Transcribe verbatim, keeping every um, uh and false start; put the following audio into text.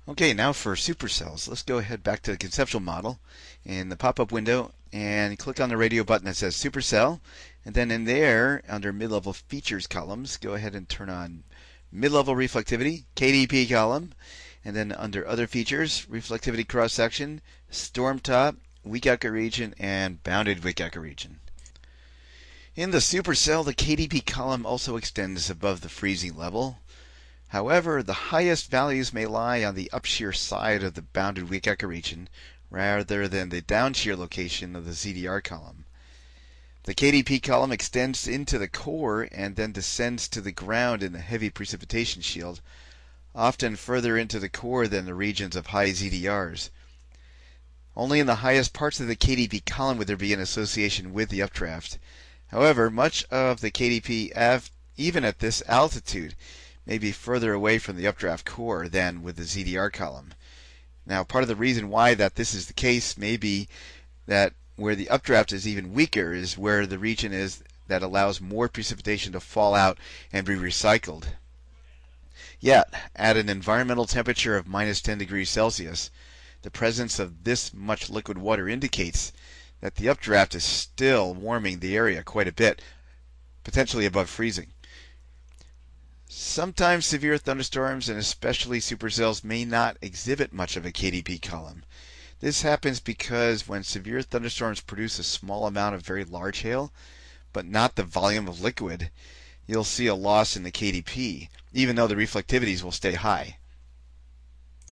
Okay, now for supercells. Let's go ahead back to the conceptual model in the pop-up window and click on the radio button that says supercell. And then in there, under mid-level features columns, go ahead and turn on mid-level reflectivity, K D P column. And then under other features, reflectivity cross-section, storm top, weak echo region, and bounded weak echo region. In the supercell, the K D P column also extends above the freezing level. However, the highest values may lie on the upshear side of the bounded weak echo region rather than the downshear location of the Z D R column. The K D P column extends into the core and then descends to the ground in the heavy precipitation shield, often further into the core than the regions of high Z D Rs. Only in the highest parts of the K D P column would there be an association with the updraft. However, much of the K D P, even at this altitude, may be further away from the updraft core than with the Z D R column. Now, part of the reason why that this is the case may be that where the updraft is even weaker is where the region is that allows more precipitation to fall out and be recycled. Yet, at an environmental temperature of minus ten degrees Celsius, the presence of this much liquid water indicates that the updraft is still warming the area quite a bit, potentially above freezing. Sometimes severe thunderstorms, and especially supercells, may not exhibit much of a K D P column. This happens because when severe thunderstorms produce a small amount of very large hail, but not the volume of liquid, you'll see a loss in the K D P, even though the reflectivities will stay high.